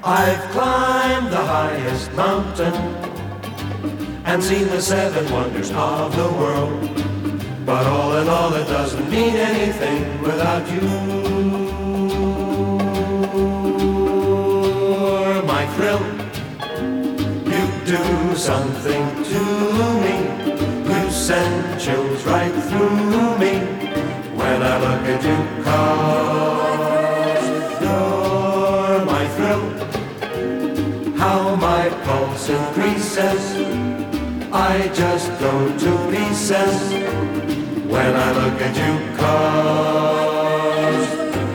I've climbed the highest mountain and seen the 7 wonders of the world. But all in all, it doesn't mean anything without you. You're my thrill. You do something to me. You send chills right through me when I look at you, 'cause you're my thrill. How my pulse increases, I just go to pieces when I look at you, 'cause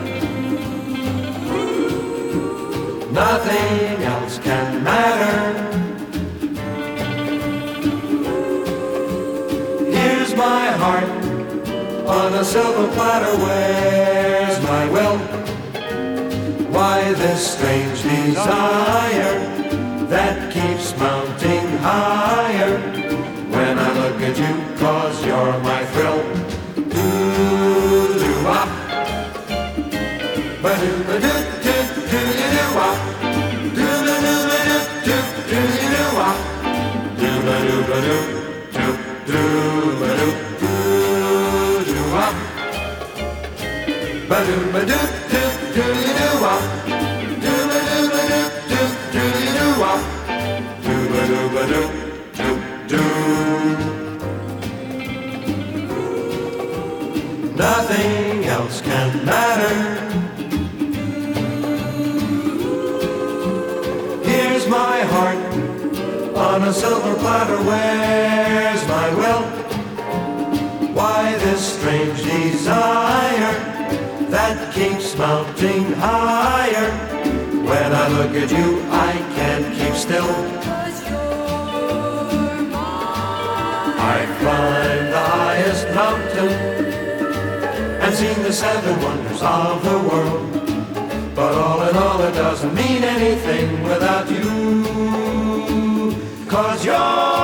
nothing else can matter. Here's my heart on a silver platter. Where's my will? Why this strange desire that keeps mounting higher when I look at you, 'cause you're my thrill. Do-do-wop, ba-do-ba-do-do-do-do-wop, do-ba-do-ba-do-do-do-wop, do-ba-do-ba-do-do-do-do-wop, ba-do-ba-do-do-do-do-wop, do-ba-do-ba-do-do-do-wop, do-ba-do-ba-do-do-do. Nothing else can matter. Here's my heart on a silver platter. Where's my will? Why this strange desire that keeps mounting higher? When I look at you, I can't keep still. 'Cause you're mine. I've climbed the highest mountain and seen the 7 wonders of the world. But all in all, it doesn't mean anything without you, 'cause you're